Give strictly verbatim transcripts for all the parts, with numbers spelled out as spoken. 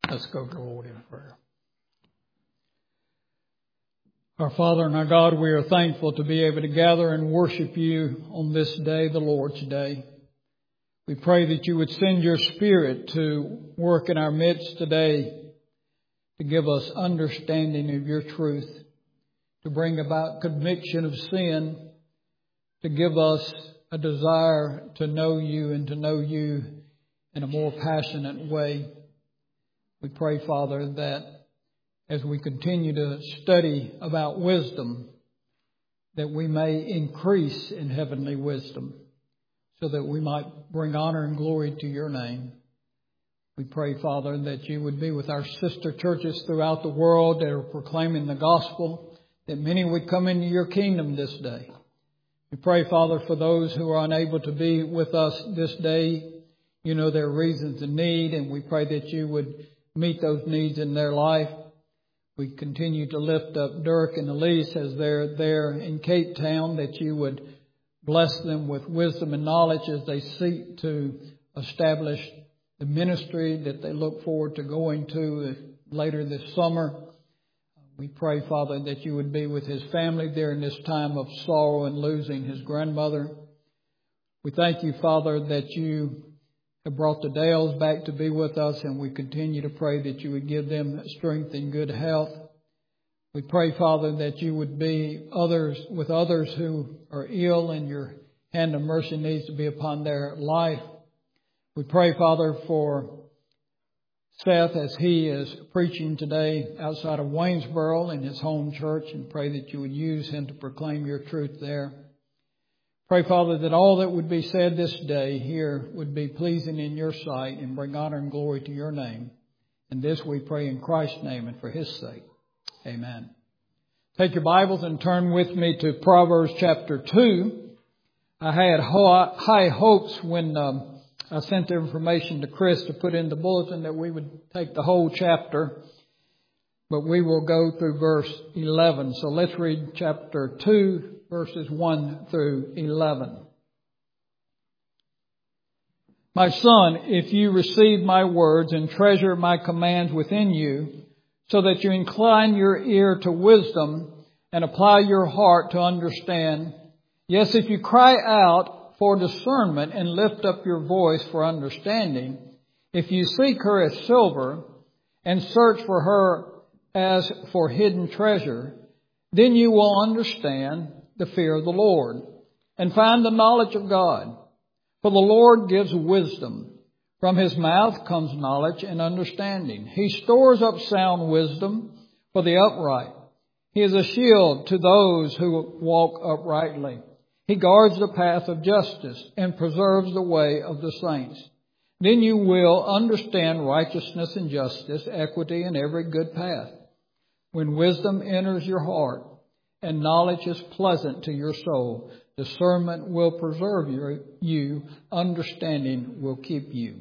Let's go to the Lord in prayer. Our Father and our God, we are thankful to be able to gather and worship you on this day, the Lord's Day. We pray that you would send your Spirit to work in our midst today, to give us understanding of your truth, to bring about conviction of sin, to give us a desire to know you and to know you in a more passionate way. We pray, Father, that as we continue to study about wisdom, that we may increase in heavenly wisdom so that we might bring honor and glory to your name. We pray, Father, that you would be with our sister churches throughout the world that are proclaiming the gospel, that many would come into your kingdom this day. We pray, Father, for those who are unable to be with us this day. You know their reasons and need, and we pray that you would meet those needs in their life. We continue to lift up Dirk and Elise as they're there in Cape Town, that you would bless them with wisdom and knowledge as they seek to establish the ministry that they look forward to going to later this summer. We pray, Father, that you would be with his family there in this time of sorrow and losing his grandmother. We thank you, Father, that you have brought the Dales back to be with us, and we continue to pray that you would give them strength and good health. We pray, Father, that you would be others with others who are ill, and your hand of mercy needs to be upon their life. We pray, Father, for Seth as he is preaching today outside of Waynesboro in his home church, and pray that you would use him to proclaim your truth there. Pray, Father, that all that would be said this day here would be pleasing in your sight and bring honor and glory to your name. And this we pray in Christ's name and for his sake. Amen. Take your Bibles and turn with me to Proverbs chapter two. I had high hopes when um, I sent the information to Chris to put in the bulletin that we would take the whole chapter. But we will go through verse eleven. So let's read chapter two, verses one through eleven. My son, if you receive my words and treasure my commands within you, so that you incline your ear to wisdom and apply your heart to understand, yes, if you cry out for discernment and lift up your voice for understanding, if you seek her as silver and search for her as for hidden treasure, then you will understand the fear of the Lord and find the knowledge of God. For the Lord gives wisdom. From his mouth comes knowledge and understanding. He stores up sound wisdom for the upright. He is a shield to those who walk uprightly. He guards the path of justice and preserves the way of the saints. Then you will understand righteousness and justice, equity, and every good path. When wisdom enters your heart and knowledge is pleasant to your soul, discernment will preserve your, you, understanding will keep you.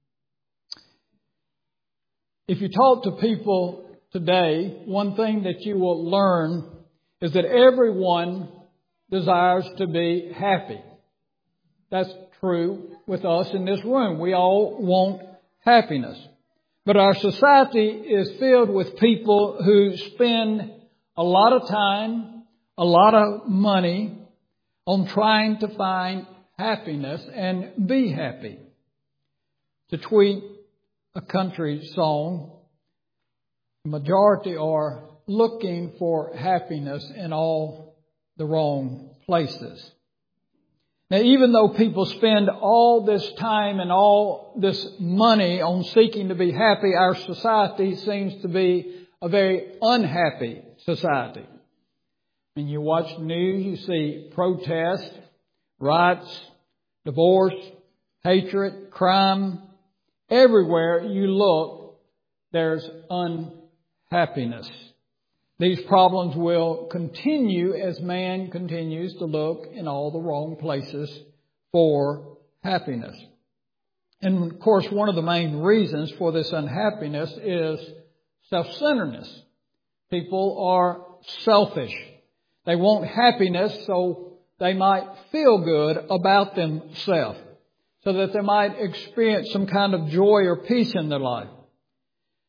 If you talk to people today, one thing that you will learn is that everyone desires to be happy. That's true with us in this room. We all want happiness. But our society is filled with people who spend a lot of time, a lot of money on trying to find happiness and be happy. To tweet a country song, the majority are looking for happiness in all the wrong places. Now, even though people spend all this time and all this money on seeking to be happy, our society seems to be a very unhappy society. When you watch the news, you see protests, riots, divorce, hatred, crime. Everywhere you look, there's unhappiness. These problems will continue as man continues to look in all the wrong places for happiness. And of course, one of the main reasons for this unhappiness is self-centeredness. People are selfish. They want happiness so they might feel good about themselves, so that they might experience some kind of joy or peace in their life.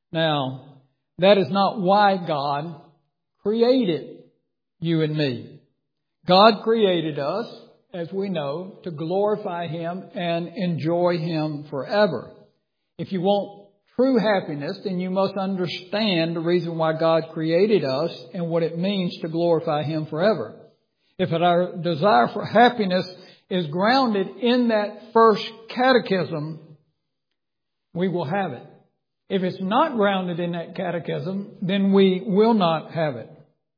Now, that is not why God created you and me. God created us, as we know, to glorify Him and enjoy Him forever. If you want true happiness, then you must understand the reason why God created us and what it means to glorify Him forever. If our desire for happiness is grounded in that first catechism, we will have it. If it's not grounded in that catechism, then we will not have it.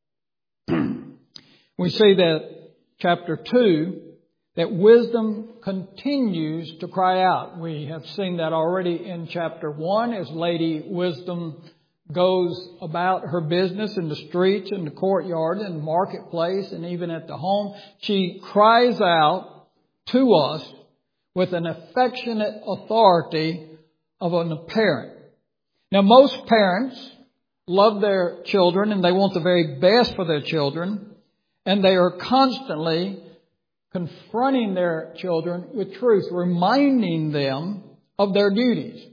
We see that chapter two, that wisdom continues to cry out. We have seen that already in chapter one as Lady Wisdom goes about her business in the streets and the courtyard and the marketplace and even at the home. She cries out to us with an affectionate authority of a parent. Now, most parents love their children and they want the very best for their children. And they are constantly confronting their children with truth, reminding them of their duties.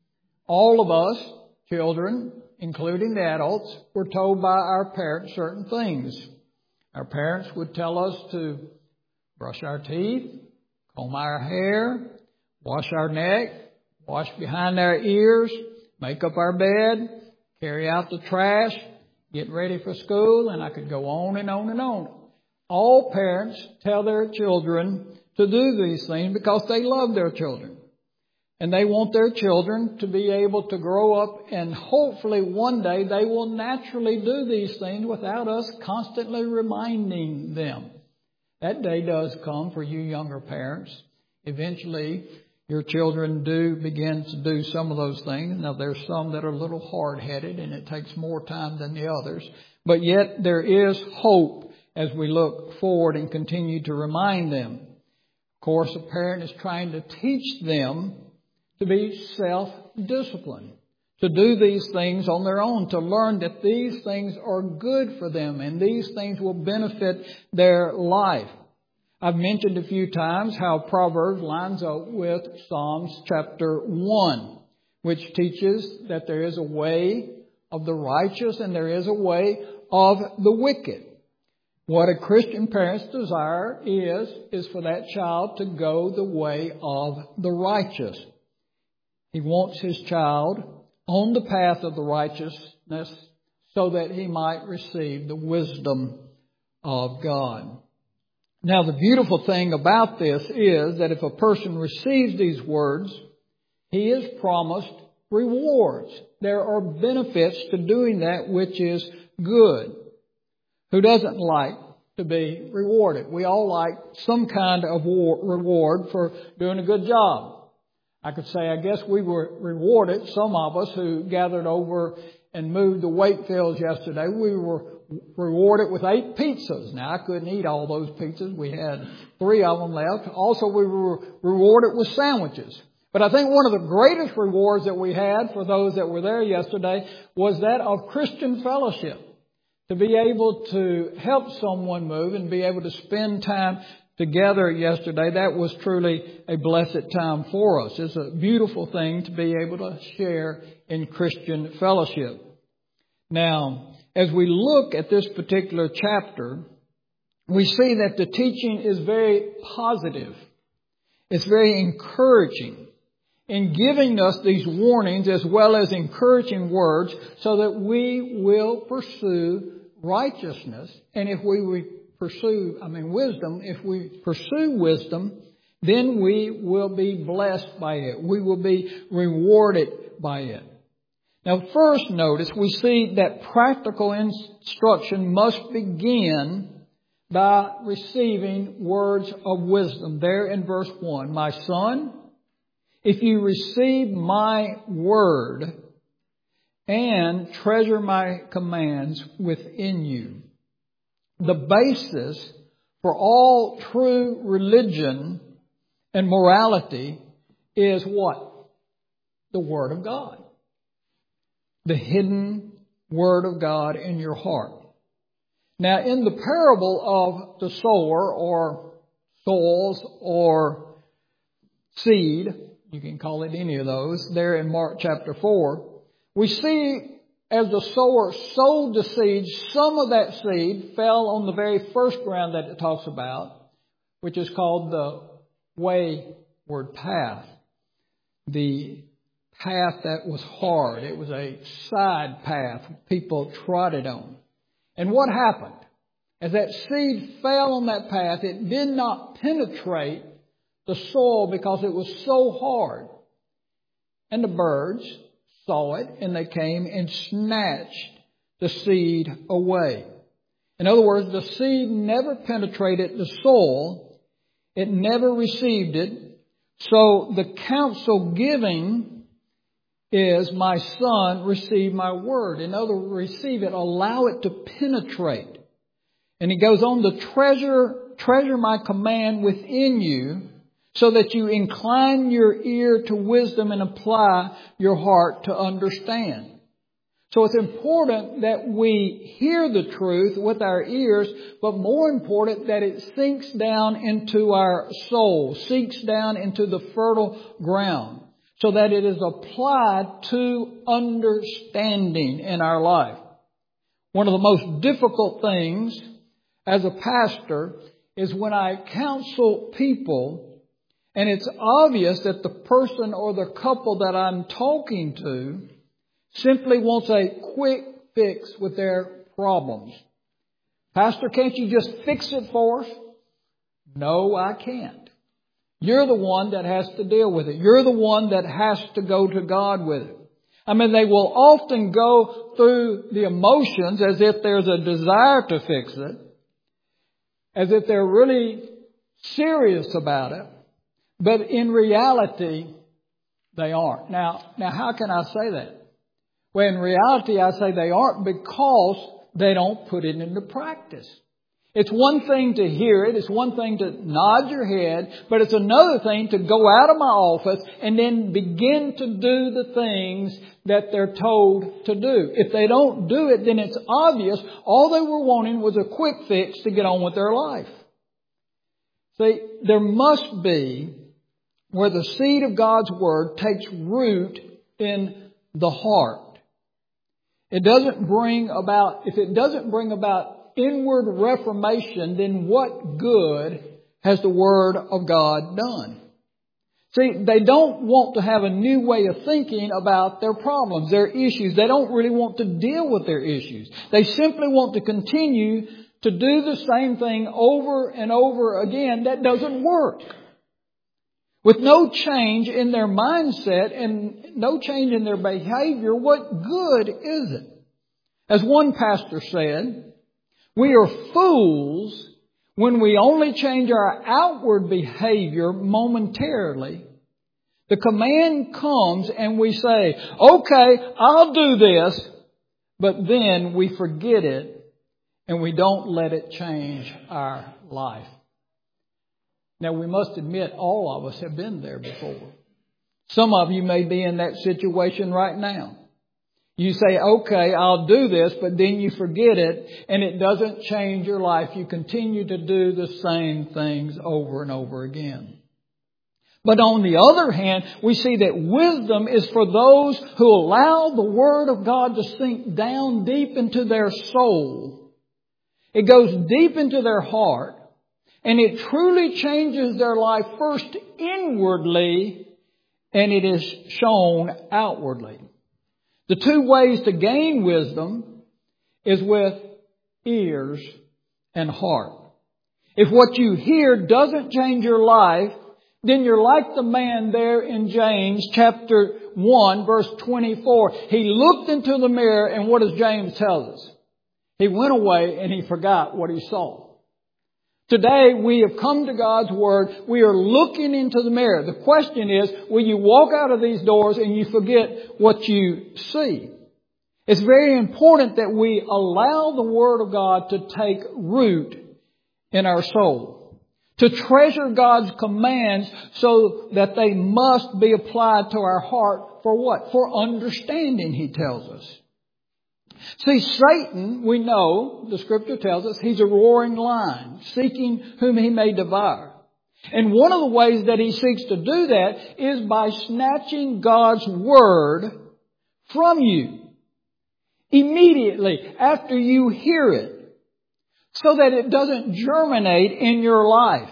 All of us, children, including the adults, were told by our parents certain things. Our parents would tell us to brush our teeth, comb our hair, wash our neck, wash behind our ears, make up our bed, carry out the trash, get ready for school, and I could go on and on and on. All parents tell their children to do these things because they love their children. And they want their children to be able to grow up, and hopefully one day they will naturally do these things without us constantly reminding them. That day does come for you younger parents. Eventually, your children do begin to do some of those things. Now, there's some that are a little hard-headed and it takes more time than the others. But yet there is hope as we look forward and continue to remind them. Of course, a parent is trying to teach them to be self-disciplined, to do these things on their own, to learn that these things are good for them and these things will benefit their life. I've mentioned a few times how Proverbs lines up with Psalms chapter one, which teaches that there is a way of the righteous and there is a way of the wicked. What a Christian parent's desire is, is for that child to go the way of the righteous. He wants his child on the path of the righteousness so that he might receive the wisdom of God. Now, the beautiful thing about this is that if a person receives these words, he is promised rewards. There are benefits to doing that which is good. Who doesn't like to be rewarded? We all like some kind of reward for doing a good job. I could say, I guess we were rewarded, some of us who gathered over and moved to Wakefield yesterday, we were rewarded with eight pizzas. Now, I couldn't eat all those pizzas. We had three of them left. Also, we were rewarded with sandwiches. But I think one of the greatest rewards that we had for those that were there yesterday was that of Christian fellowship. To be able to help someone move and be able to spend time together yesterday, that was truly a blessed time for us. It's a beautiful thing to be able to share in Christian fellowship. Now, as we look at this particular chapter, we see that the teaching is very positive. It's very encouraging in giving us these warnings as well as encouraging words so that we will pursue righteousness. And if we pursue, I mean, wisdom, if we pursue wisdom, then we will be blessed by it. We will be rewarded by it. Now, first notice, we see that practical instruction must begin by receiving words of wisdom. There in verse one, my son, if you receive my word and treasure my commands within you. The basis for all true religion and morality is what? The Word of God. The hidden Word of God in your heart. Now, in the parable of the sower or souls or seed, you can call it any of those, there in Mark chapter four, we see as the sower sowed the seed, some of that seed fell on the very first ground that it talks about, which is called the wayward path. The path that was hard. It was a side path people trotted on. And what happened? As that seed fell on that path, it did not penetrate the soil because it was so hard. And the birds saw it, and they came and snatched the seed away. In other words, the seed never penetrated the soil. It never received it. So the counsel giving is, my son, receive my word. In other words, receive it, allow it to penetrate. And he goes on to treasure, treasure my command within you, so that you incline your ear to wisdom and apply your heart to understand. So it's important that we hear the truth with our ears, but more important that it sinks down into our soul, sinks down into the fertile ground, so that it is applied to understanding in our life. One of the most difficult things as a pastor is when I counsel people and it's obvious that the person or the couple that I'm talking to simply wants a quick fix with their problems. Pastor, can't you just fix it for us? No, I can't. You're the one that has to deal with it. You're the one that has to go to God with it. I mean, they will often go through the emotions as if there's a desire to fix it, as if they're really serious about it. But in reality, they aren't. Now, now, how can I say that? Well, in reality, I say they aren't because they don't put it into practice. It's one thing to hear it. It's one thing to nod your head. But it's another thing to go out of my office and then begin to do the things that they're told to do. If they don't do it, then it's obvious all they were wanting was a quick fix to get on with their life. See, there must be where the seed of God's Word takes root in the heart. It doesn't bring about, if it doesn't bring about inward reformation, then what good has the Word of God done? See, they don't want to have a new way of thinking about their problems, their issues. They don't really want to deal with their issues. They simply want to continue to do the same thing over and over again. That doesn't work. With no change in their mindset and no change in their behavior, what good is it? As one pastor said, we are fools when we only change our outward behavior momentarily. The command comes and we say, okay, I'll do this, but then we forget it and we don't let it change our life. Now, we must admit all of us have been there before. Some of you may be in that situation right now. You say, okay, I'll do this, but then you forget it and it doesn't change your life. You continue to do the same things over and over again. But on the other hand, we see that wisdom is for those who allow the Word of God to sink down deep into their soul. It goes deep into their heart. And it truly changes their life first inwardly, and it is shown outwardly. The two ways to gain wisdom is with ears and heart. If what you hear doesn't change your life, then you're like the man there in James chapter one, verse twenty-four. He looked into the mirror, and what does James tell us? He went away and he forgot what he saw. Today, we have come to God's Word. We are looking into the mirror. The question is, will you walk out of these doors and you forget what you see? It's very important that we allow the Word of God to take root in our soul. To treasure God's commands so that they must be applied to our heart for what? For understanding, he tells us. See, Satan, we know, the Scripture tells us, he's a roaring lion, seeking whom he may devour. And one of the ways that he seeks to do that is by snatching God's Word from you immediately after you hear it, so that it doesn't germinate in your life.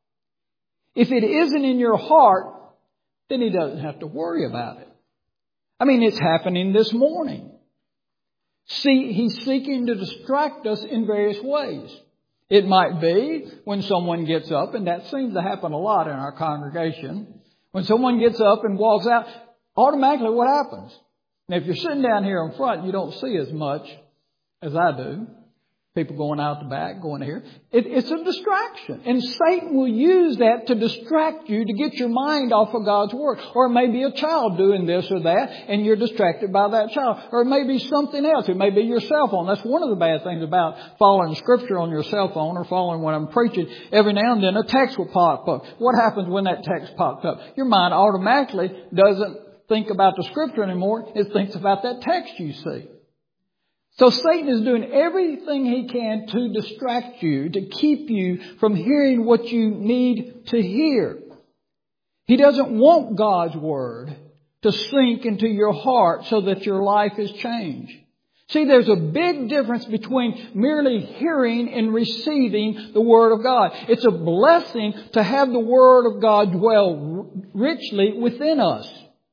If it isn't in your heart, then He doesn't have to worry about it. I mean, it's happening this morning. See, He's seeking to distract us in various ways. It might be when someone gets up, and that seems to happen a lot in our congregation. When someone gets up and walks out, automatically what happens? Now, if you're sitting down here in front, you don't see as much as I do. People going out the back, going here. It, it's a distraction. And Satan will use that to distract you, to get your mind off of God's Word. Or it may be a child doing this or that, and you're distracted by that child. Or it may be something else. It may be your cell phone. That's one of the bad things about following Scripture on your cell phone or following what I'm preaching. Every now and then a text will pop up. What happens when that text pops up? Your mind automatically doesn't think about the Scripture anymore. It thinks about that text you see. So Satan is doing everything he can to distract you, to keep you from hearing what you need to hear. He doesn't want God's Word to sink into your heart so that your life is changed. See, there's a big difference between merely hearing and receiving the Word of God. It's a blessing to have the Word of God dwell richly within us.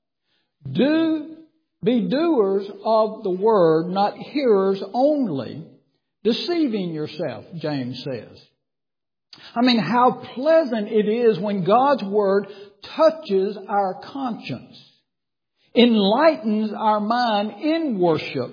Do Be doers of the Word, not hearers only, deceiving yourself, James says. I mean, how pleasant it is when God's Word touches our conscience, enlightens our mind in worship,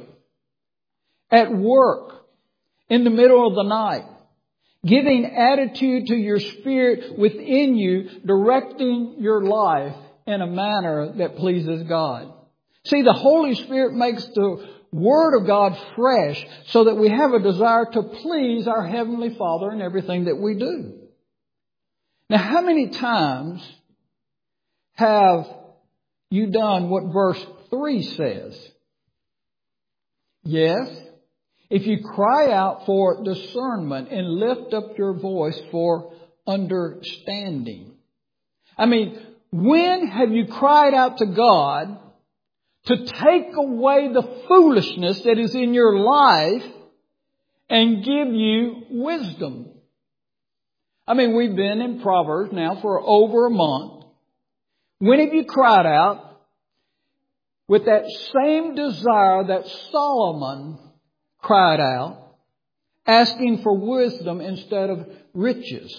at work, in the middle of the night, giving attitude to your spirit within you, directing your life in a manner that pleases God. See, the Holy Spirit makes the Word of God fresh so that we have a desire to please our Heavenly Father in everything that we do. Now, how many times have you done what verse three says? Yes, if you cry out for discernment and lift up your voice for understanding. I mean, when have you cried out to God to take away the foolishness that is in your life and give you wisdom? I mean, we've been in Proverbs now for over a month. When have you cried out with that same desire that Solomon cried out, asking for wisdom instead of riches?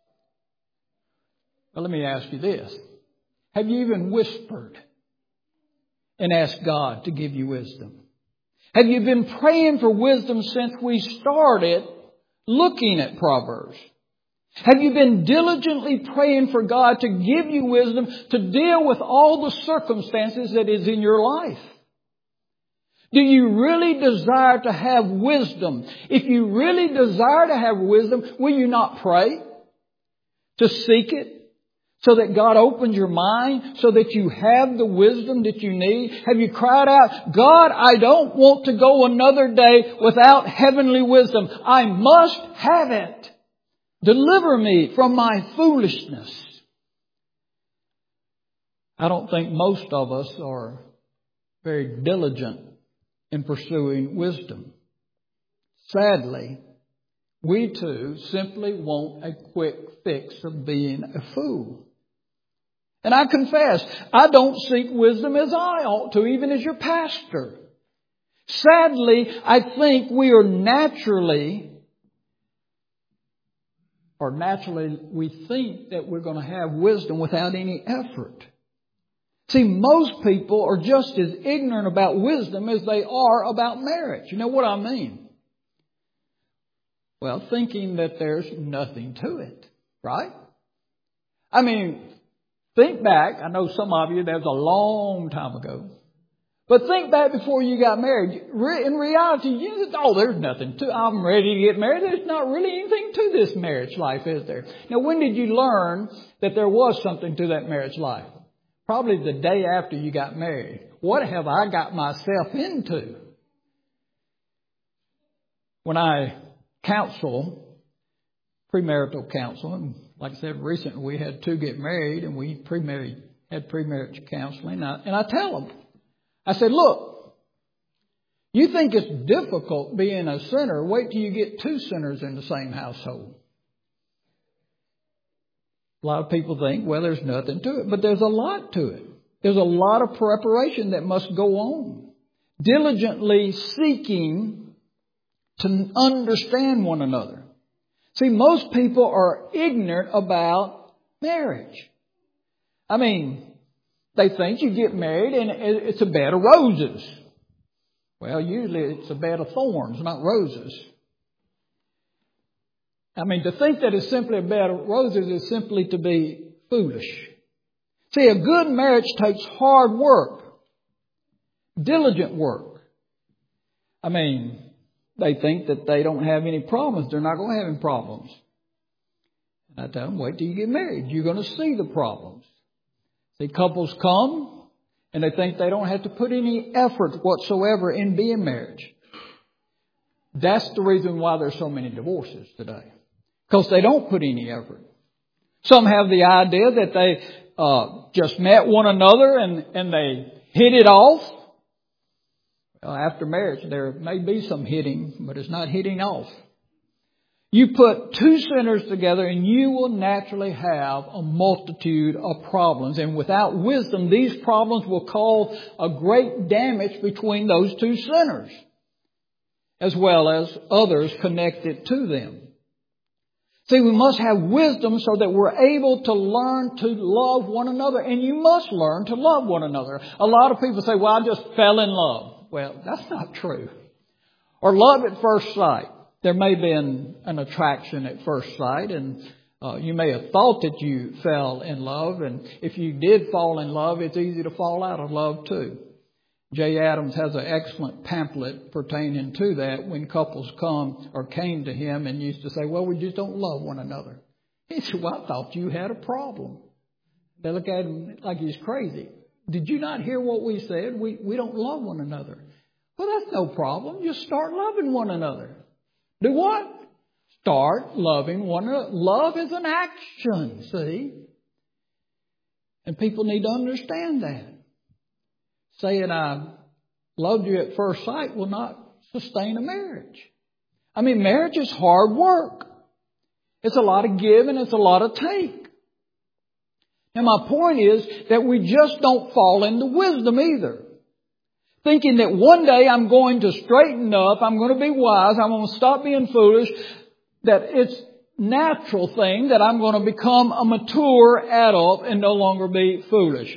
Well, let me ask you this. Have you even whispered and ask God to give you wisdom? Have you been praying for wisdom since we started looking at Proverbs? Have you been diligently praying for God to give you wisdom to deal with all the circumstances that is in your life? Do you really desire to have wisdom? If you really desire to have wisdom, will you not pray to seek it? So that God opens your mind, so that you have the wisdom that you need? Have you cried out, God, I don't want to go another day without heavenly wisdom. I must have it. Deliver me from my foolishness. I don't think most of us are very diligent in pursuing wisdom. Sadly, we too simply want a quick fix of being a fool. And I confess, I don't seek wisdom as I ought to, even as your pastor. Sadly, I think we are naturally, or naturally we think that we're going to have wisdom without any effort. See, most people are just as ignorant about wisdom as they are about marriage. You know what I mean? Well, thinking that there's nothing to it, right? I mean, think back. I know some of you, that was a long time ago. But think back before you got married. In reality, you just, oh, there's nothing to, I'm ready to get married. There's not really anything to this marriage life, is there? Now, when did you learn that there was something to that marriage life? Probably the day after you got married. What have I got myself into? When I counsel, premarital counsel, and like I said, recently we had two get married, and we pre-married, had pre-marriage counseling. And I, and I tell them, I said, look, You think it's difficult being a sinner. Wait till you get two sinners in the same household. A lot of people think, well, there's nothing to it. But there's a lot to it. There's a lot of preparation that must go on. Diligently seeking to understand one another. See, most people are ignorant about marriage. I mean, they think you get married and it's a bed of roses. Well, usually it's a bed of thorns, not roses. I mean, to think that it's simply a bed of roses is simply to be foolish. See, a good marriage takes hard work, diligent work. I mean, they think that they don't have any problems. They're not going to have any problems. And I tell them, wait till you get married. You're going to see the problems. See, couples come and they think they don't have to put any effort whatsoever in being married. That's the reason why there's so many divorces today. Because they don't put any effort. Some have the idea that they uh, just met one another and, and they hit it off. Well, after marriage, there may be some hitting, but it's not hitting off. You put two sinners together and you will naturally have a multitude of problems. And without wisdom, these problems will cause a great damage between those two sinners, as well as others connected to them. See, we must have wisdom so that we're able to learn to love one another. And you must learn to love one another. A lot of people say, well, I just fell in love. Well, that's not true. Or love at first sight. There may have been an attraction at first sight, and uh, you may have thought that you fell in love. And if you did fall in love, it's easy to fall out of love too. Jay Adams has an excellent pamphlet pertaining to that when couples come or came to him and used to say, well, we just don't love one another. He said, well, I thought you had a problem. They look at him like he's crazy. Did you not hear what we said? We, we don't love one another. Well, that's no problem. Just start loving one another. Do what? Start loving one another. Love is an action, see? And people need to understand that. Saying I loved you at first sight will not sustain a marriage. I mean, marriage is hard work. It's a lot of give and it's a lot of take. And my point is that we just don't fall into wisdom either. Thinking that one day I'm going to straighten up, I'm going to be wise, I'm going to stop being foolish, that it's natural thing that I'm going to become a mature adult and no longer be foolish.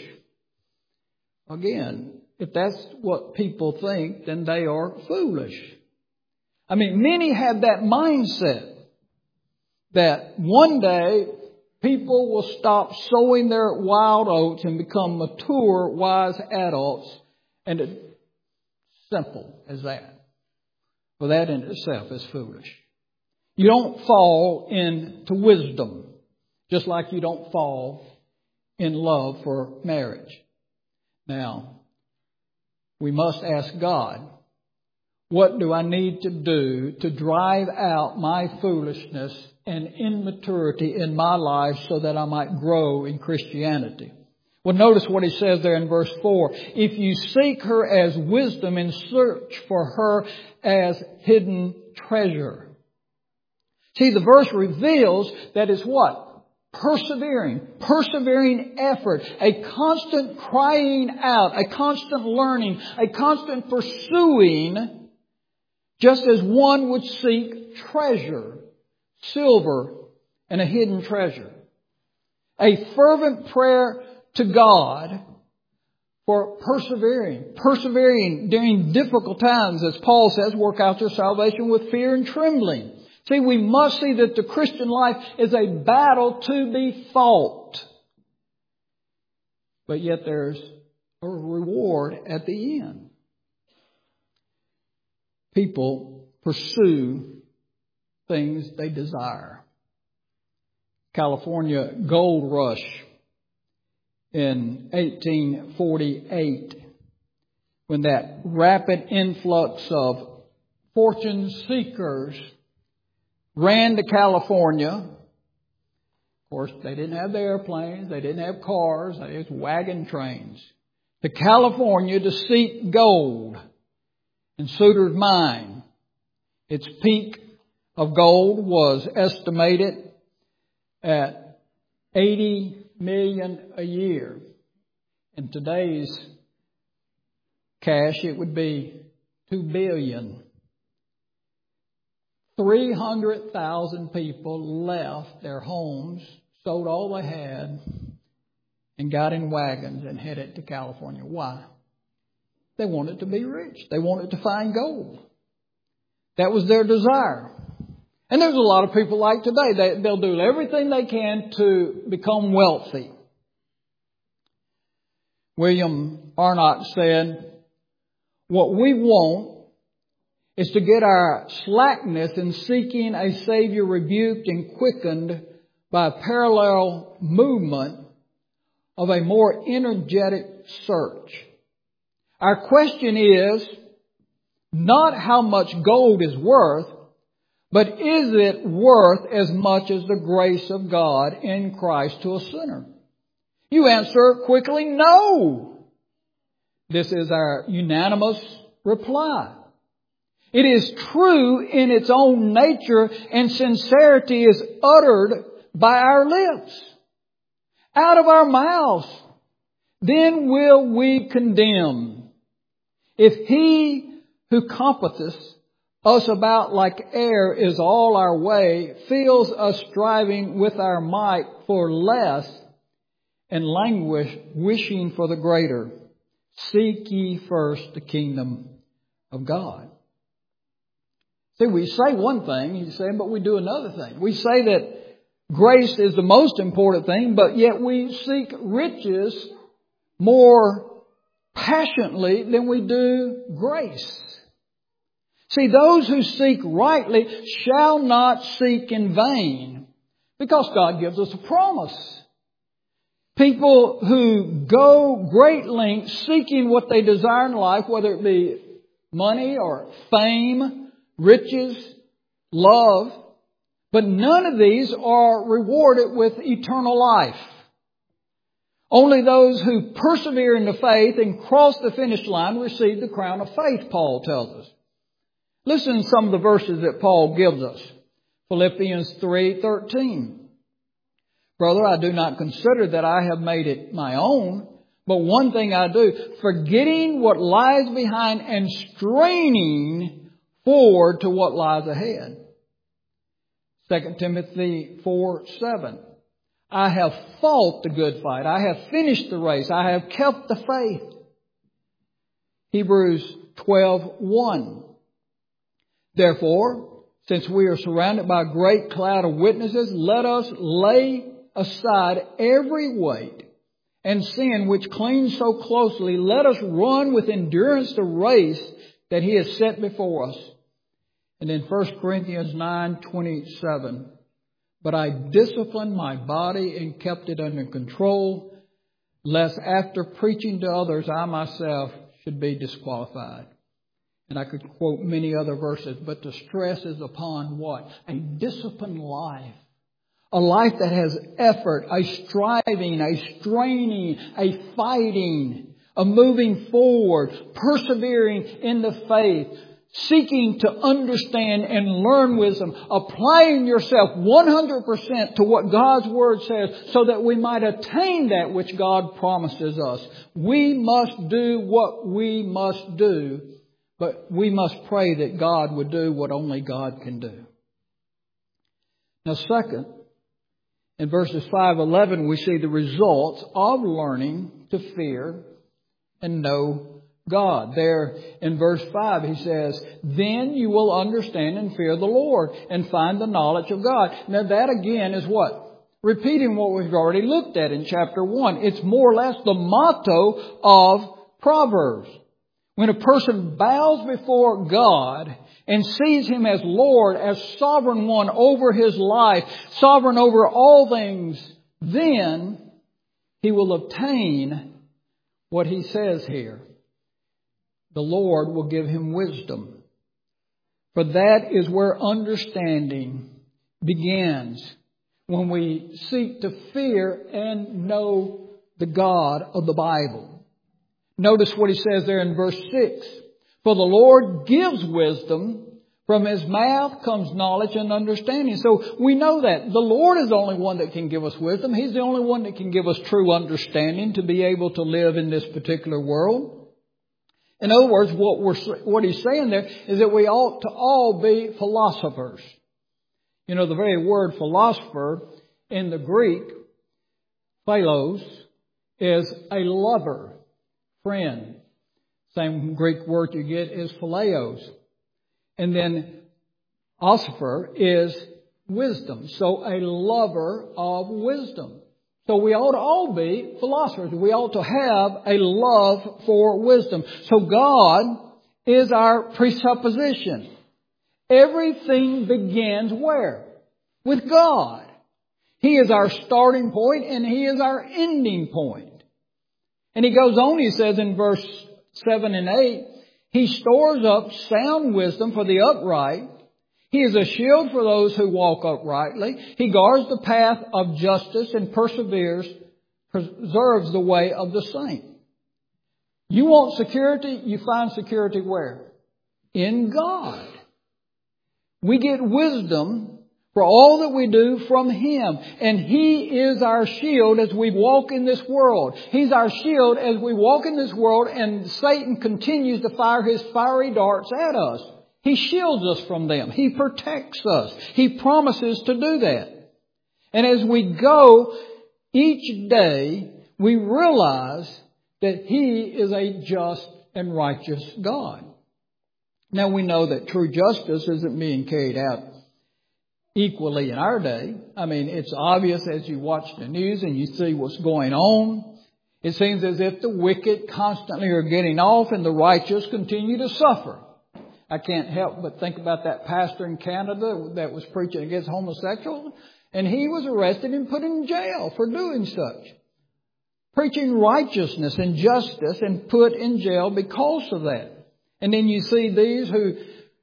Again, if that's what people think, then they are foolish. I mean, many have that mindset that one day people will stop sowing their wild oats and become mature, wise adults. And it's simple as that. Well, that in itself is foolish. You don't fall into wisdom, just like you don't fall in love for marriage. Now, we must ask God, what do I need to do to drive out my foolishness and immaturity in my life so that I might grow in Christianity? Well, notice what he says there in verse four. If you seek her as wisdom and search for her as hidden treasure. See, the verse reveals that it's what? Persevering, persevering effort, a constant crying out, a constant learning, a constant pursuing, just as one would seek treasure, silver, and a hidden treasure. A fervent prayer to God for persevering, persevering during difficult times, as Paul says, work out your salvation with fear and trembling. See, we must see that the Christian life is a battle to be fought. But yet there's a reward at the end. People pursue things they desire. California gold rush in eighteen forty-eight, when that rapid influx of fortune seekers ran to California. Of course, they didn't have the airplanes. They didn't have cars. They had wagon trains. To California to seek gold. In Sutter's mine, its peak of gold was estimated at eighty million a year. In today's cash, it would be two billion. three hundred thousand people left their homes, sold all they had, and got in wagons and headed to California. Why? They wanted to be rich. They wanted to find gold. That was their desire. And there's a lot of people like today. They, they'll do everything they can to become wealthy. William Arnott said, "What we want is to get our slackness in seeking a Savior rebuked and quickened by a parallel movement of a more energetic search. Our question is not how much gold is worth, but is it worth as much as the grace of God in Christ to a sinner?" You answer quickly, no. This is our unanimous reply. It is true in its own nature, and sincerity is uttered by our lips, out of our mouths. Then will we condemn. If he who compasseth us about like air is all our way, feels us striving with our might for less, and languish wishing for the greater, seek ye first the kingdom of God. See, we say one thing, he's saying, but we do another thing. We say that grace is the most important thing, but yet we seek riches more passionately than we do grace. See, those who seek rightly shall not seek in vain, because God gives us a promise. People who go great lengths seeking what they desire in life, whether it be money or fame, riches, love, but none of these are rewarded with eternal life. Only those who persevere in the faith and cross the finish line receive the crown of faith, Paul tells us. Listen to some of the verses that Paul gives us. Philippians three thirteen. Brother, I do not consider that I have made it my own, but one thing I do, forgetting what lies behind and straining forward to what lies ahead. Second Timothy four seven. I have fought the good fight. I have finished the race. I have kept the faith. Hebrews twelve one. Therefore, since we are surrounded by a great cloud of witnesses, let us lay aside every weight and sin which clings so closely. Let us run with endurance the race that He has set before us. And in First Corinthians nine twenty-seven, but I disciplined my body and kept it under control, lest after preaching to others, I myself should be disqualified. And I could quote many other verses, but the stress is upon what? A disciplined life. A life that has effort, a striving, a straining, a fighting, a moving forward, persevering in the faith, seeking to understand and learn wisdom, applying yourself one hundred percent to what God's Word says so that we might attain that which God promises us. We must do what we must do, but we must pray that God would do what only God can do. Now, second, in verses five eleven, we see the results of learning to fear and know God. There in verse five, he says, then you will understand and fear the Lord and find the knowledge of God. Now that again is what? Repeating what we've already looked at in chapter one. It's more or less the motto of Proverbs. When a person bows before God and sees Him as Lord, as sovereign one over his life, sovereign over all things, then he will obtain what he says here. The Lord will give him wisdom. For that is where understanding begins, when we seek to fear and know the God of the Bible. Notice what he says there in verse six. For the Lord gives wisdom. From His mouth comes knowledge and understanding. So we know that. The Lord is the only one that can give us wisdom. He's the only one that can give us true understanding to be able to live in this particular world. In other words, what we're what He's saying there is that we ought to all be philosophers. You know, the very word philosopher in the Greek, philos, is a lover, friend. Same Greek word you get is philaios. And then osopher is wisdom. So a lover of wisdom. So we ought to all be philosophers. We ought to have a love for wisdom. So God is our presupposition. Everything begins where? With God. He is our starting point and He is our ending point. And He goes on, He says in verse seven and eight, He stores up sound wisdom for the upright. He is a shield for those who walk uprightly. He guards the path of justice and perseveres, preserves the way of the saint. You want security? You find security where? In God. We get wisdom for all that we do from Him. And He is our shield as we walk in this world. He's our shield as we walk in this world and Satan continues to fire his fiery darts at us. He shields us from them. He protects us. He promises to do that. And as we go each day, we realize that He is a just and righteous God. Now we know that true justice isn't being carried out equally in our day. I mean, it's obvious as you watch the news and you see what's going on. It seems as if the wicked constantly are getting off and the righteous continue to suffer. I can't help but think about that pastor in Canada that was preaching against homosexuals, and he was arrested and put in jail for doing such. Preaching righteousness and justice and put in jail because of that. And then you see these who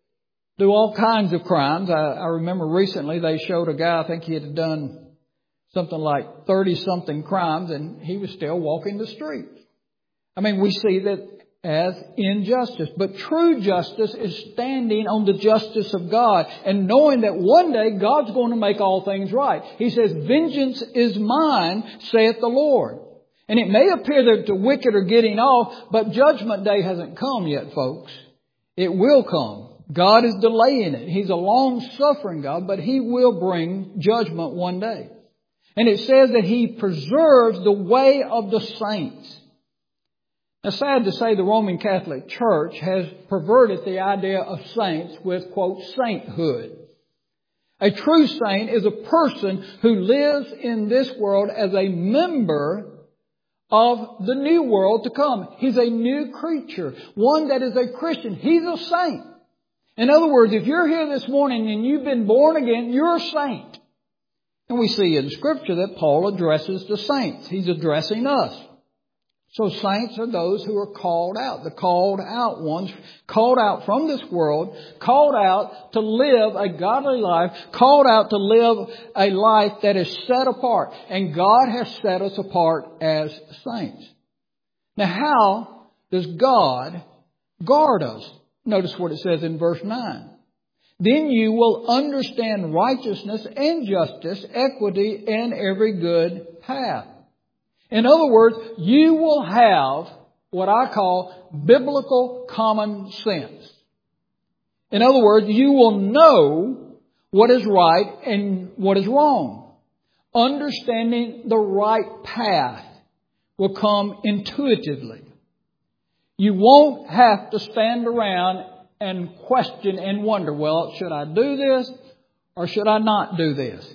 do all kinds of crimes. I, I remember recently they showed a guy, I think he had done something like thirty-something crimes, and he was still walking the streets. I mean, we see that as injustice. But true justice is standing on the justice of God and knowing that one day God's going to make all things right. He says, vengeance is mine, saith the Lord. And it may appear that the wicked are getting off, but judgment day hasn't come yet, folks. It will come. God is delaying it. He's a long-suffering God, but He will bring judgment one day. And it says that He preserves the way of the saints. Now, sad to say, the Roman Catholic Church has perverted the idea of saints with, quote, sainthood. A true saint is a person who lives in this world as a member of the new world to come. He's a new creature, one that is a Christian. He's a saint. In other words, if you're here this morning and you've been born again, you're a saint. And we see in Scripture that Paul addresses the saints. He's addressing us. So saints are those who are called out, the called out ones, called out from this world, called out to live a godly life, called out to live a life that is set apart. And God has set us apart as saints. Now, how does God guard us? Notice what it says in verse nine. Then you will understand righteousness and justice, equity, and every good path. In other words, you will have what I call biblical common sense. In other words, you will know what is right and what is wrong. Understanding the right path will come intuitively. You won't have to stand around and question and wonder, well, should I do this or should I not do this?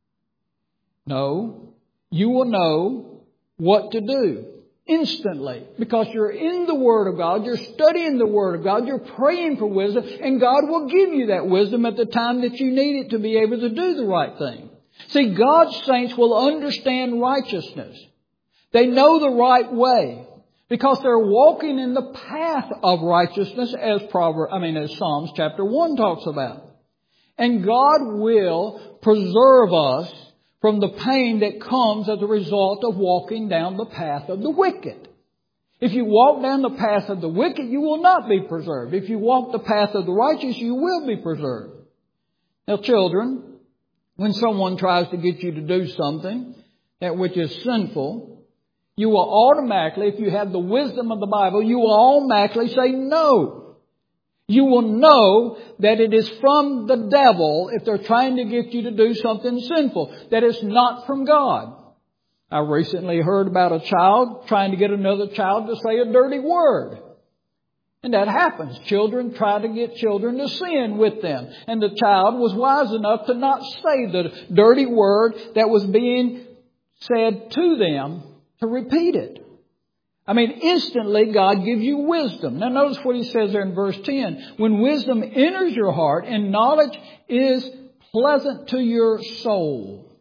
No, you will know what to do instantly because you're in the Word of God, you're studying the Word of God, you're praying for wisdom, and God will give you that wisdom at the time that you need it to be able to do the right thing. See, God's saints will understand righteousness. They know the right way because they're walking in the path of righteousness as Proverbs, I mean, as Psalms chapter one talks about. And God will preserve us from the pain that comes as a result of walking down the path of the wicked. If you walk down the path of the wicked, you will not be preserved. If you walk the path of the righteous, you will be preserved. Now, children, when someone tries to get you to do something that which is sinful, you will automatically, if you have the wisdom of the Bible, you will automatically say no. You will know that it is from the devil if they're trying to get you to do something sinful, that it's not from God. I recently heard about a child trying to get another child to say a dirty word. And that happens. Children try to get children to sin with them. And the child was wise enough to not say the dirty word that was being said to them, to repeat it. I mean, instantly God gives you wisdom. Now notice what he says there in verse ten. When wisdom enters your heart and knowledge is pleasant to your soul.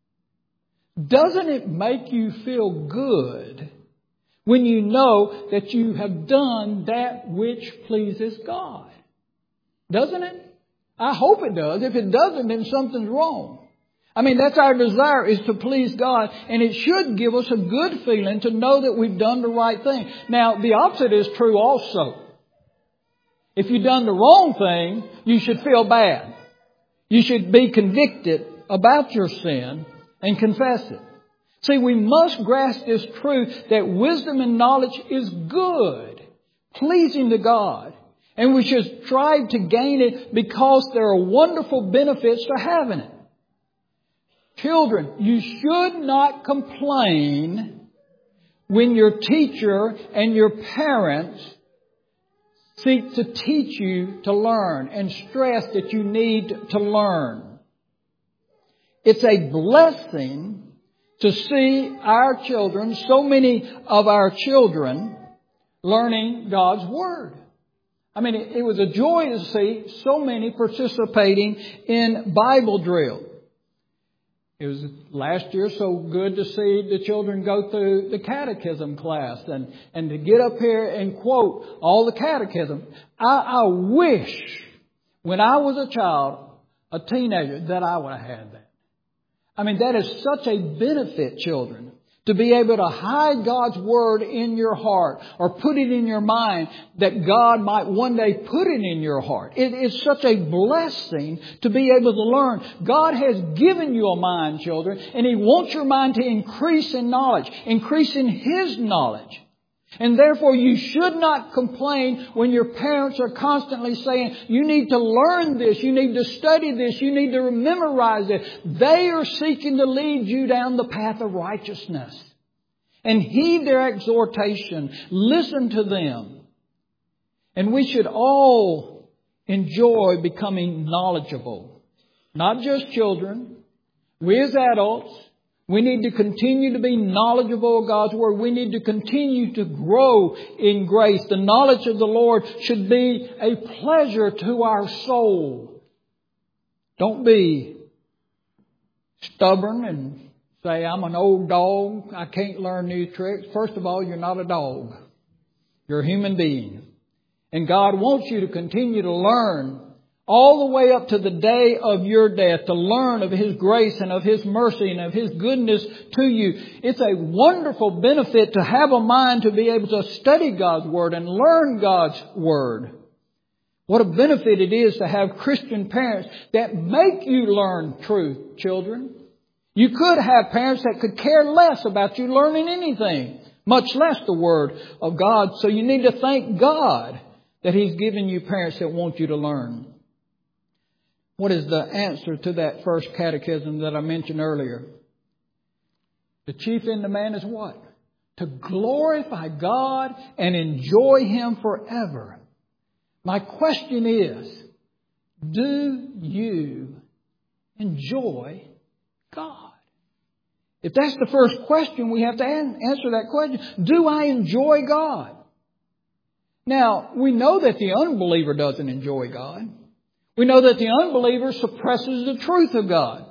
Doesn't it make you feel good when you know that you have done that which pleases God? Doesn't it? I hope it does. If it doesn't, then something's wrong. I mean, that's our desire, is to please God. And it should give us a good feeling to know that we've done the right thing. Now, the opposite is true also. If you've done the wrong thing, you should feel bad. You should be convicted about your sin and confess it. See, we must grasp this truth that wisdom and knowledge is good, pleasing to God. And we should strive to gain it because there are wonderful benefits to having it. Children, you should not complain when your teacher and your parents seek to teach you to learn and stress that you need to learn. It's a blessing to see our children, so many of our children, learning God's Word. I mean, it, it was a joy to see so many participating in Bible drill. It was last year so good to see the children go through the catechism class and, and to get up here and quote all the catechism. I, I wish when I was a child, a teenager, that I would have had that. I mean, that is such a benefit, children, to be able to hide God's Word in your heart or put it in your mind that God might one day put it in your heart. It is such a blessing to be able to learn. God has given you a mind, children, and He wants your mind to increase in knowledge, increase in His knowledge. And therefore you should not complain when your parents are constantly saying, you need to learn this, you need to study this, you need to memorize it. They are seeking to lead you down the path of righteousness. And heed their exhortation. Listen to them. And we should all enjoy becoming knowledgeable. Not just children. We as adults. We need to continue to be knowledgeable of God's Word. We need to continue to grow in grace. The knowledge of the Lord should be a pleasure to our soul. Don't be stubborn and say, I'm an old dog. I can't learn new tricks. First of all, you're not a dog. You're a human being. And God wants you to continue to learn all the way up to the day of your death, to learn of His grace and of His mercy and of His goodness to you. It's a wonderful benefit to have a mind to be able to study God's Word and learn God's Word. What a benefit it is to have Christian parents that make you learn truth, children. You could have parents that could care less about you learning anything, much less the Word of God. So you need to thank God that He's given you parents that want you to learn. What is the answer to that first catechism that I mentioned earlier? The chief end of man is what? To glorify God and enjoy Him forever. My question is, do you enjoy God? If that's the first question, we have to answer that question. Do I enjoy God? Now, we know that the unbeliever doesn't enjoy God. We know that the unbeliever suppresses the truth of God.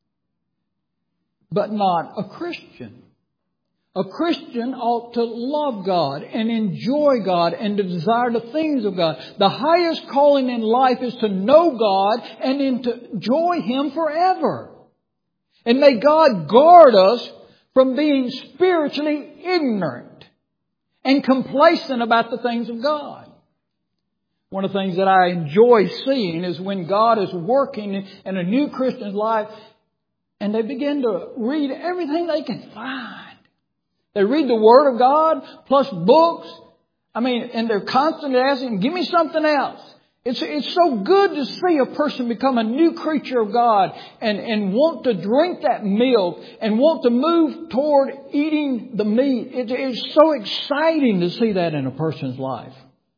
But not a Christian. A Christian ought to love God and enjoy God and to desire the things of God. The highest calling in life is to know God and to enjoy Him forever. And may God guard us from being spiritually ignorant. and complacent about the things of God. One of the things that I enjoy seeing is when God is working in a new Christian's life and they begin to read everything they can find. They read the Word of God plus books. I mean, and they're constantly asking, give me something else. It's, it's so good to see a person become a new creature of God and, and want to drink that milk and want to move toward eating the meat. It, it's so exciting to see that in a person's life.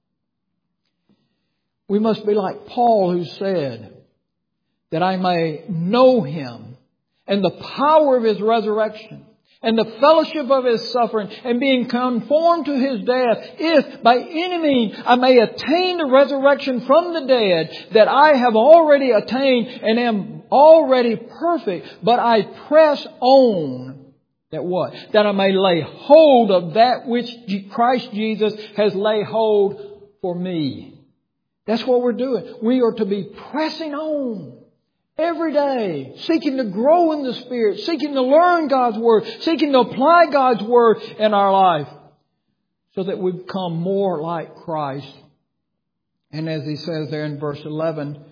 We must be like Paul, who said that I may know Him and the power of His resurrection and the fellowship of His suffering, and being conformed to His death, if by any means I may attain the resurrection from the dead, that I have already attained and am already perfect, but I press on. That what? That I may lay hold of that which Christ Jesus has laid hold for me. That's what we're doing. We are to be pressing on. Every day, seeking to grow in the Spirit, seeking to learn God's Word, seeking to apply God's Word in our life so that we become more like Christ. And as he says there in verse eleven,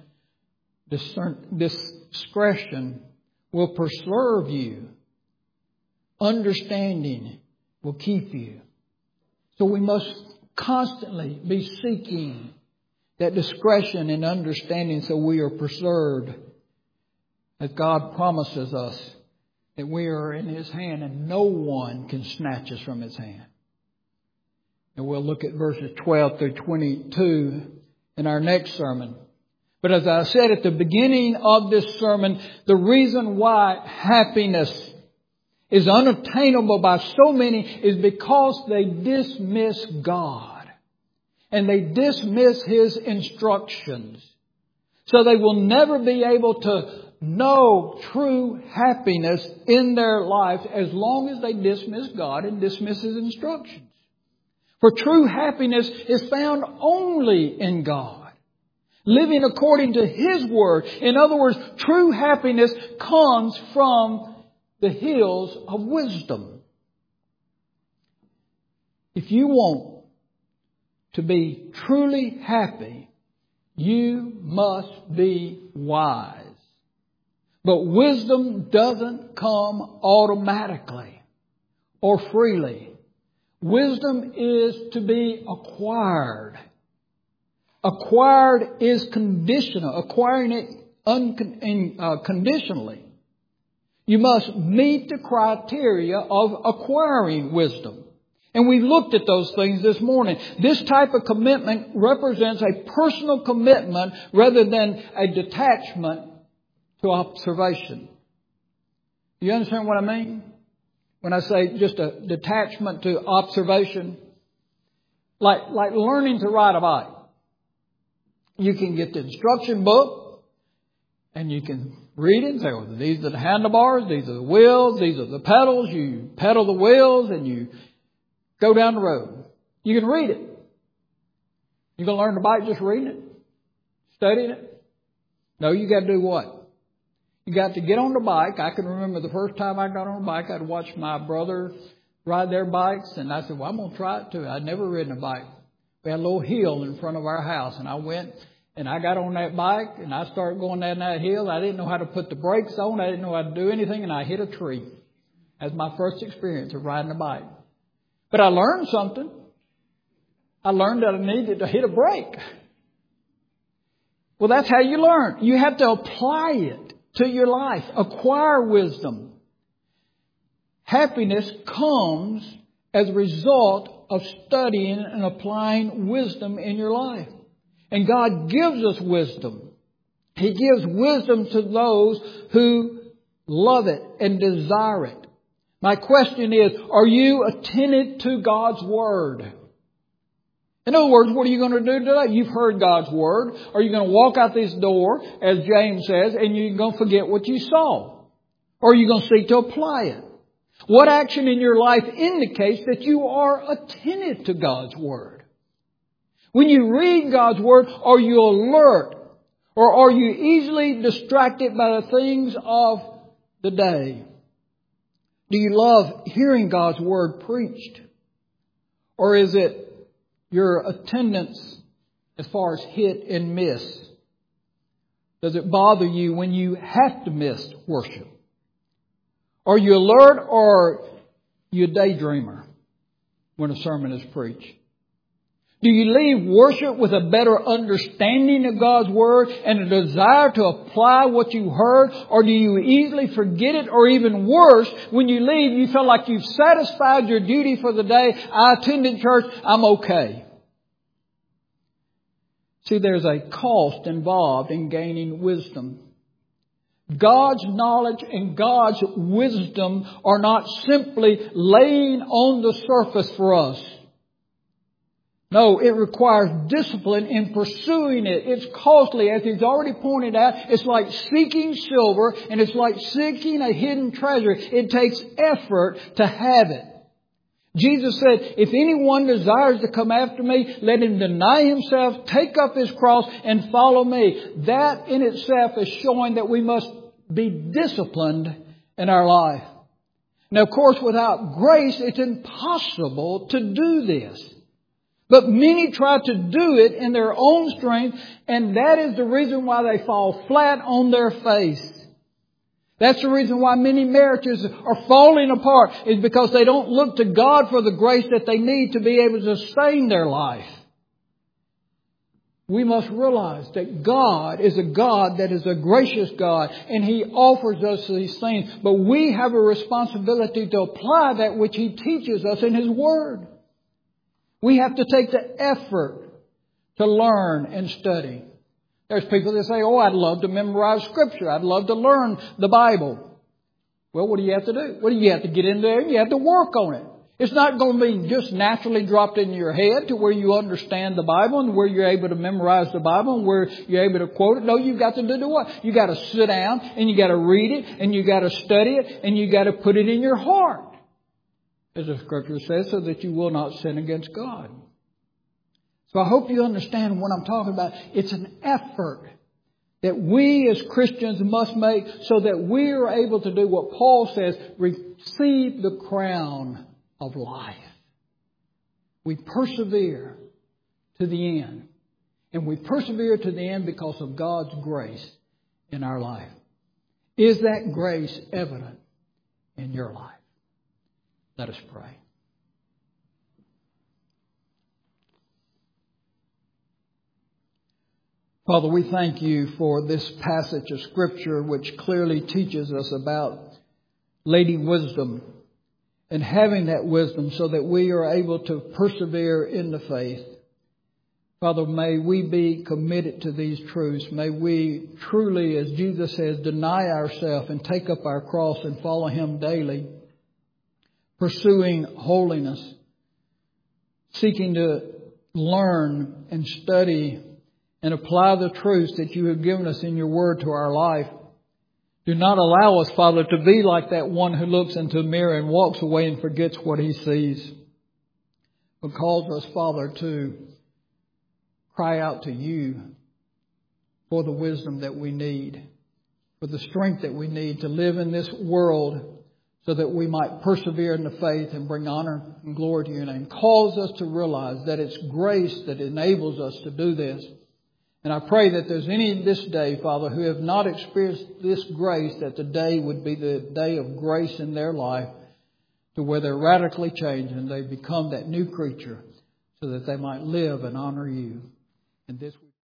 discretion will preserve you. Understanding will keep you. So we must constantly be seeking that discretion and understanding so we are preserved. As God promises us that we are in His hand and no one can snatch us from His hand. And we'll look at verses twelve through twenty-two in our next sermon. But as I said at the beginning of this sermon, the reason why happiness is unattainable by so many is because they dismiss God. And they dismiss His instructions. So they will never be able to know true happiness in their lives as long as they dismiss God and dismiss His instructions. For true happiness is found only in God, living according to His Word. In other words, true happiness comes from the hills of wisdom. If you want to be truly happy, you must be wise. But wisdom doesn't come automatically or freely. Wisdom is to be acquired. Acquired is conditional, acquiring it unconditionally. You must meet the criteria of acquiring wisdom. And we looked at those things this morning. This type of commitment represents a personal commitment rather than a detachment to observation. Do you understand what I mean? When I say just a detachment to observation, like, like learning to ride a bike. You can get the instruction book and you can read it and say, well, these are the handlebars, these are the wheels, these are the pedals. You pedal the wheels and you go down the road. You can read it. You going to learn the bike just reading it? Studying it? No, you got to do what? You got to get on the bike. I can remember the first time I got on a bike, I'd watch my brother ride their bikes. And I said, well, I'm going to try it too. I'd never ridden a bike. We had a little hill in front of our house. And I went and I got on that bike and I started going down that hill. I didn't know how to put the brakes on. I didn't know how to do anything. And I hit a tree. That's my first experience of riding a bike. But I learned something. I learned that I needed to hit a brake. Well, that's how you learn. You have to apply it to your life. Acquire wisdom. Happiness comes as a result of studying and applying wisdom in your life. And God gives us wisdom. He gives wisdom to those who love it and desire it. My question is, are you attentive to God's Word? In other words, what are you going to do today? You've heard God's Word. Are you going to walk out this door, as James says, and you're going to forget what you saw? Or are you going to seek to apply it? What action in your life indicates that you are attentive to God's Word? When you read God's Word, are you alert? Or are you easily distracted by the things of the day? Do you love hearing God's Word preached? Or is it your attendance as far as hit and miss? Does it bother you when you have to miss worship? Are you alert or are you a daydreamer when a sermon is preached? Do you leave worship with a better understanding of God's Word and a desire to apply what you heard? Or do you easily forget it? Or even worse, when you leave, you feel like you've satisfied your duty for the day. I attended church. I'm okay. See, there's a cost involved in gaining wisdom. God's knowledge and God's wisdom are not simply laying on the surface for us. No, it requires discipline in pursuing it. It's costly. As he's already pointed out, it's like seeking silver and it's like seeking a hidden treasure. It takes effort to have it. Jesus said, if anyone desires to come after me, let him deny himself, take up his cross and follow me. That in itself is showing that we must be disciplined in our life. Now, of course, without grace, it's impossible to do this. But many try to do it in their own strength, and that is the reason why they fall flat on their face. That's the reason why many marriages are falling apart, is because they don't look to God for the grace that they need to be able to sustain their life. We must realize that God is a God that is a gracious God, and He offers us these things. But we have a responsibility to apply that which He teaches us in His Word. We have to take the effort to learn and study. There's people that say, oh, I'd love to memorize Scripture. I'd love to learn the Bible. Well, what do you have to do? Well, you have to get in there and you have to work on it. It's not going to be just naturally dropped in your head to where you understand the Bible and where you're able to memorize the Bible and where you're able to quote it. No, you've got to do what? You got to sit down and you got to read it and you got to study it and you got to put it in your heart, as the Scripture says, so that you will not sin against God. So I hope you understand what I'm talking about. It's an effort that we as Christians must make so that we are able to do what Paul says, receive the crown of life. We persevere to the end. And we persevere to the end because of God's grace in our life. Is that grace evident in your life? Let us pray. Father, we thank you for this passage of Scripture which clearly teaches us about Lady Wisdom and having that wisdom so that we are able to persevere in the faith. Father, may we be committed to these truths. May we truly, as Jesus says, deny ourselves and take up our cross and follow Him daily, pursuing holiness, seeking to learn and study and apply the truths that you have given us in your word to our life. Do not allow us, Father, to be like that one who looks into the mirror and walks away and forgets what he sees. But cause us, Father, to cry out to you for the wisdom that we need, for the strength that we need to live in this world so that we might persevere in the faith and bring honor and glory to your name. Cause us to realize that it's grace that enables us to do this. And I pray that there's any this day, Father, who have not experienced this grace, that today would be the day of grace in their life to where they're radically changed and they become that new creature so that they might live and honor you. And this